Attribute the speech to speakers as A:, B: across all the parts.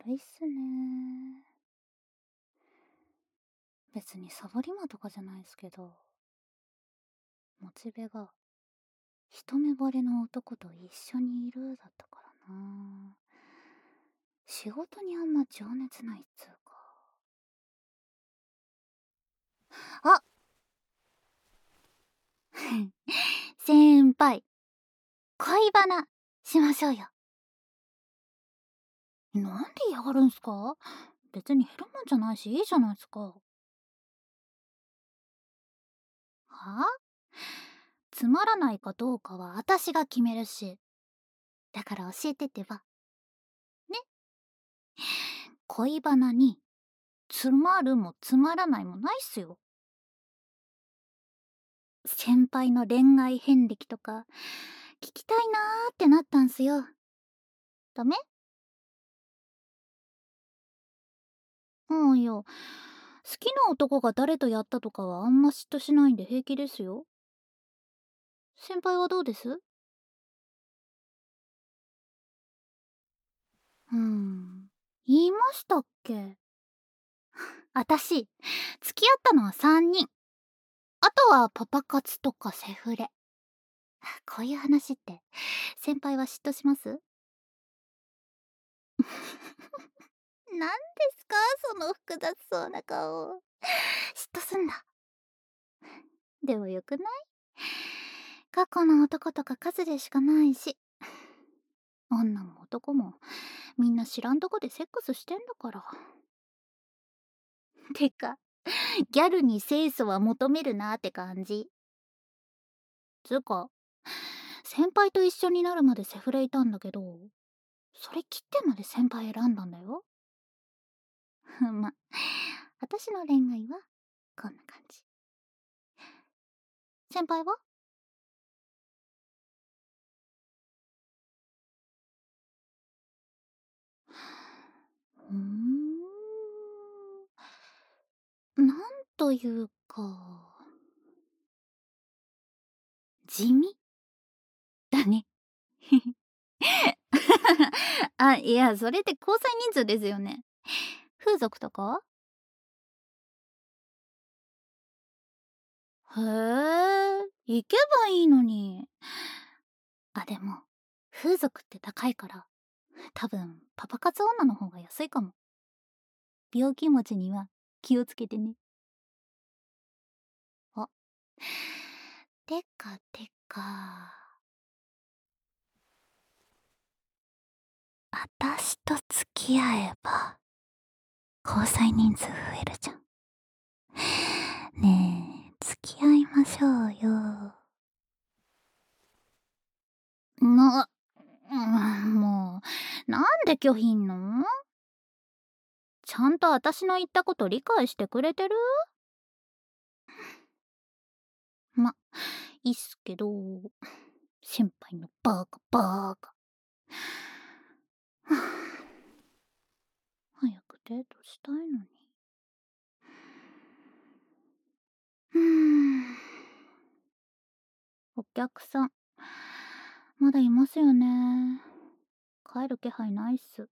A: 悪いっすね。別にサボり魔とかじゃないっすけど、モチベが一目惚れの男と一緒にいるだったからな。仕事にあんま情熱ないっつうか。あ先輩、恋バナしましょうよ。なんで嫌がるんすか？別に減るもんじゃないしいいじゃないっすか。はあ？つまらないかどうかは私が決めるし。だから教えてってば。ね？恋バナにつまるもつまらないもないっすよ。先輩の恋愛遍歴とか聞きたいなーってなったんすよ。ダメ？うん、いや、好きな男が誰とやったとかはあんま嫉妬しないんで平気ですよ。先輩はどうです？言いましたっけ？あたし、付き合ったのは3人。あとはパパ活とかセフレ。こういう話って、先輩は嫉妬します？なんですかその複雑そうな顔。嫉妬すんだ。でもよくない？過去の男とか数でしかないし、女も男もみんな知らんとこでセックスしてんだから。てか、ギャルに清楚は求めるなって感じ。つうか、先輩と一緒になるまでセフレいたんだけど、それ切ってまで先輩選んだんだよ。ま、私の恋愛はこんな感じ。先輩は？うーん。なんというか、地味だね。あ、いや、それって交際人数ですよね。風俗とか？へえ、行けばいいのに。あ、でも、風俗って高いから、多分、パパ活女の方が安いかも。病気持ちには気をつけてね。あ、てか。あたしと付き合えば、交際人数増えるじゃん。ねえ、付き合いましょうよ。な、もう、なんで拒否んの？ちゃんと私の言ったこと理解してくれてる？ま、いいっすけど、先輩のバカバカ。はあ、早くデートしたいのに。うーん。お客さん、まだいますよね。帰る気配ないっす。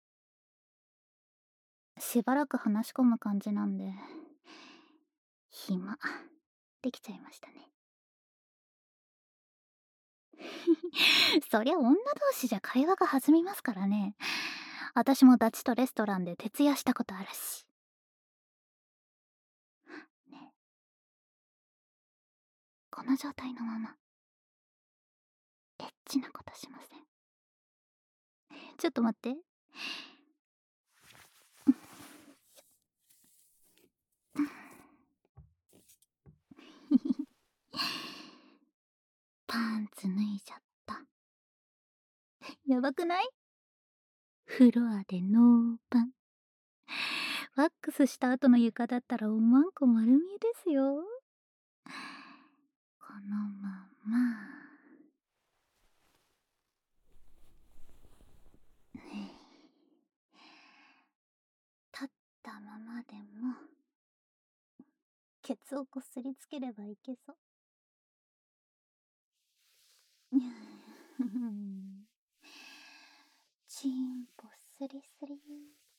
A: しばらく話し込む感じなんで、暇、できちゃいましたね。そりゃ女同士じゃ会話が弾みますからね。私もダチとレストランで徹夜したことあるし。ね、この状態のまま、エッチなことしません？ちょっと待って。パンツ脱いじゃった。やばくない？フロアでノーパン。ワックスした後の床だったらおまんこ丸見えですよ。このまま。立ったままでも、ケツをこすりつければいけそう。チンポスリスリ。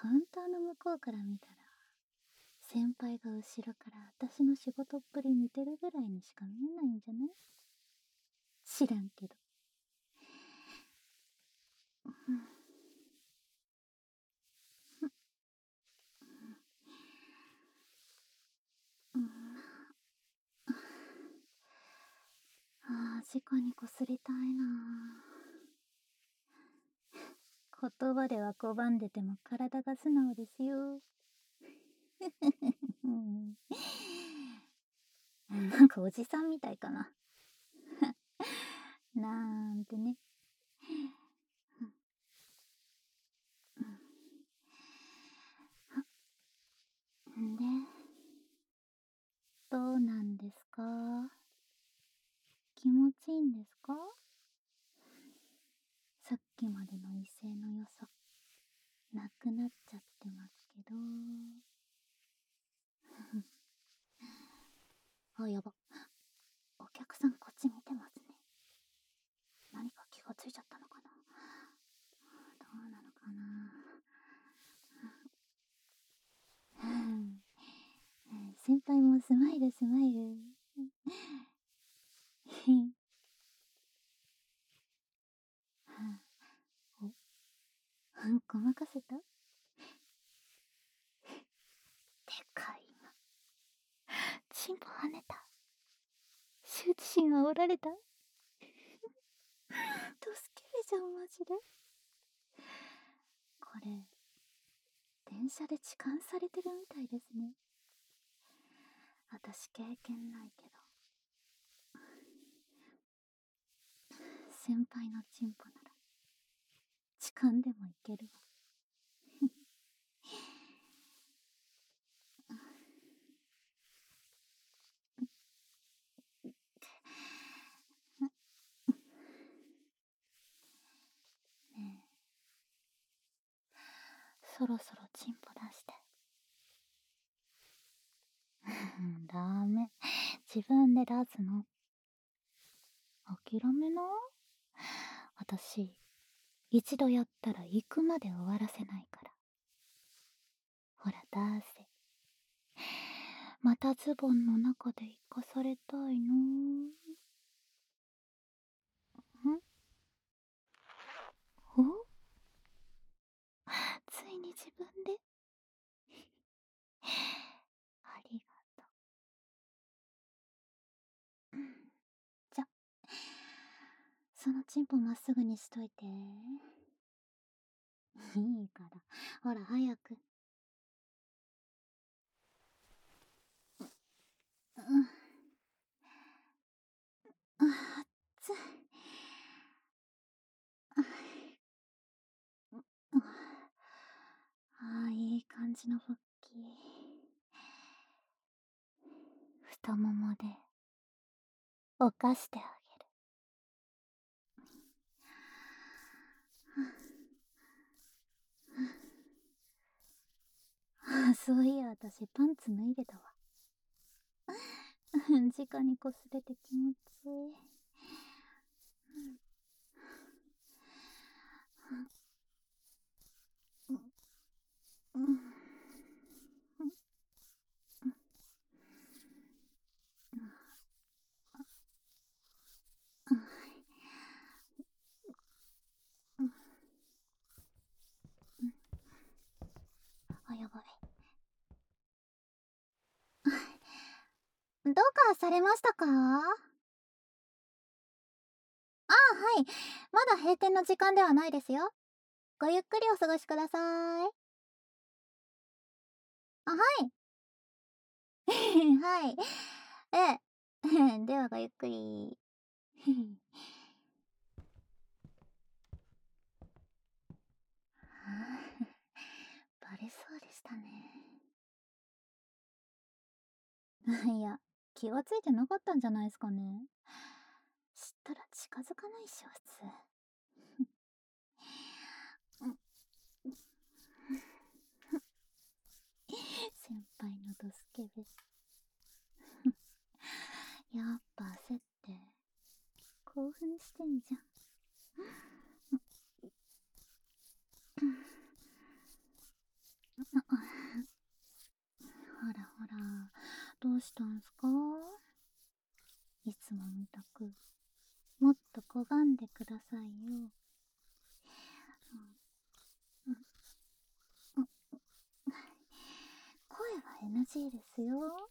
A: カウンターの向こうから見たら、先輩が後ろから私の仕事っぷり見てるぐらいにしか見えないんじゃない？知らんけど。直にこすりたいな。言葉では拒んでても体が素直ですよ。なんかおじさんみたいかな。なんてね。で、どうなんですか？気持ちいいんですか？さっきまでの威勢の良さ、なくなっちゃってますけど。あ、やば。お客さんこっち見てますね。何か気がついちゃったのかな？どうなのかな。先輩もスマイルスマイル。お、ごまかせた？でかい今。チンポ跳ねた。羞恥心煽られた？ドスケベじゃんマジで。これ電車で痴漢されてるみたいですね。私経験ないけど、先輩のチンポなら痴漢でもいけるわ。ねえ、そろそろチンポ出して。ダメ、自分で出すの。諦めな。私一度やったら行くまで終わらせないから。ほら出せ。またズボンの中で生かされたいの？ん？お？ついに自分で。ありがとう。じゃ、そのチンポまっすぐにしといて。いいから、ほら早く。うん。あ、熱い。いい感じの腹筋。太ももで犯してあげる。そういや私パンツ脱いでたわ。直にこすれて気持ちいい。あ、やばい。どうかされましたか？はい。まだ閉店の時間ではないですよ。ごゆっくりお過ごしください。はい。はい。ええ。ではごゆっくり。バレそうでしたね。いや、気がついてなかったんじゃないですかね。知ったら近づかないっしょ、普通。先輩のドスケベ。やっぱ焦って興奮してんじゃん。 ほらほら、どうしたんすか？いつもみたく、もっと拒んでくださいよ。うんうん、声は NG ですよ。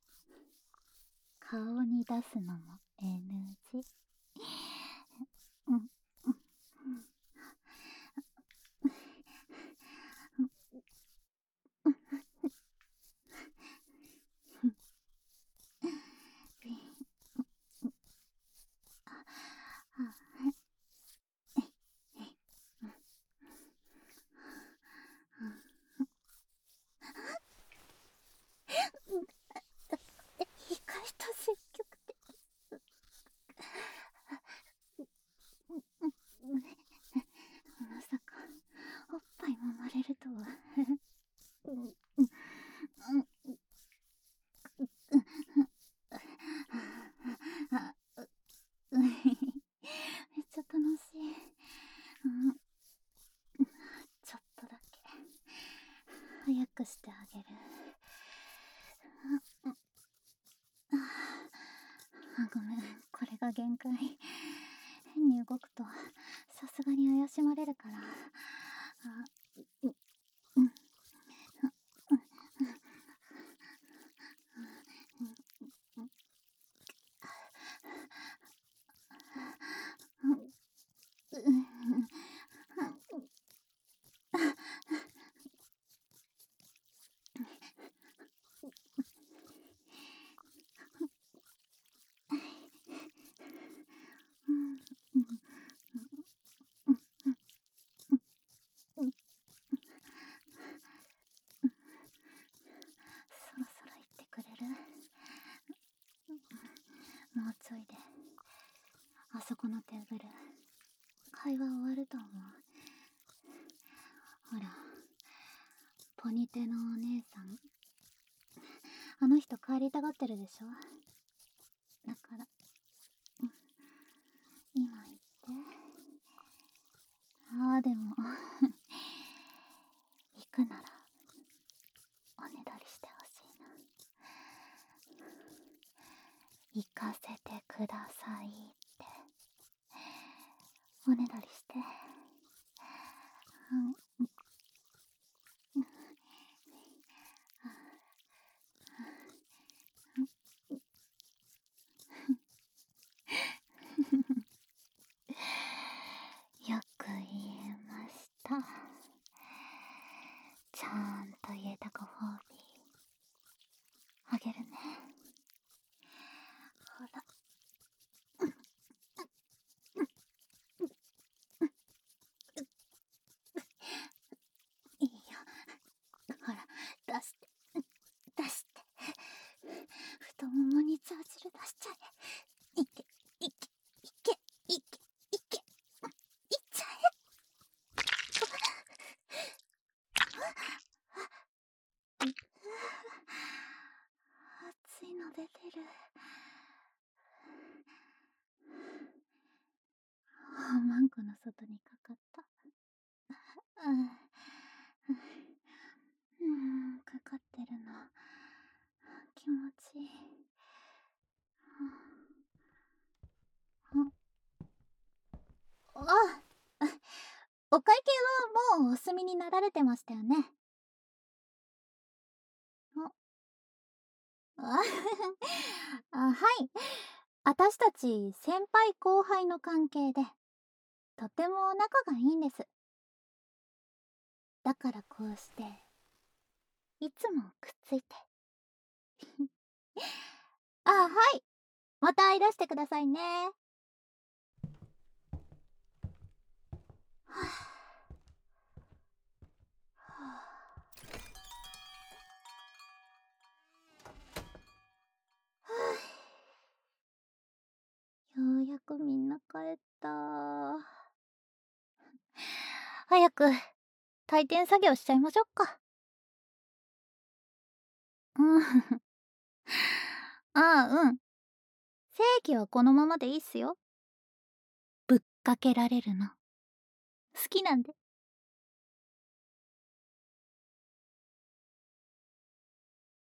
A: 顔に出すのも NG。うん、意外と積極的。まさかおっぱい揉まれるとは。めっちゃ楽しい。ちょっとだけ早くしてあげる。ごめん、これが限界。変に動くとさすがに怪しまれるから。そろそろ言ってくれる？もうちょいであそこのテーブル会話終わると思う。ほら、ポニテのお姉さん、あの人帰りたがってるでしょ。だから、今言って。ああ、でも行くならおねだりしてほしいな。行かせてくださいっておねだりして。よく言えました。ちゃんと言えたご褒美あげるね。ほら、いいよ。ほら、出して、出して。太ももにチャージル出しちゃえ。いけ、いけ、いけ、いけ、いけ、いっちゃえ。熱いの出てる。マンコの外にかかった。かかってるの気持ちいい。あ、お会計はもうお済みになられてましたよね。あはい。私たち先輩後輩の関係でとても仲がいいんです。だからこうしていつもくっついて。はい。またいらしてくださいね。ようやくみんな帰った。早く退店作業しちゃいましょうか。うん。正規はこのままでいいっすよ。ぶっかけられるの好きなんで。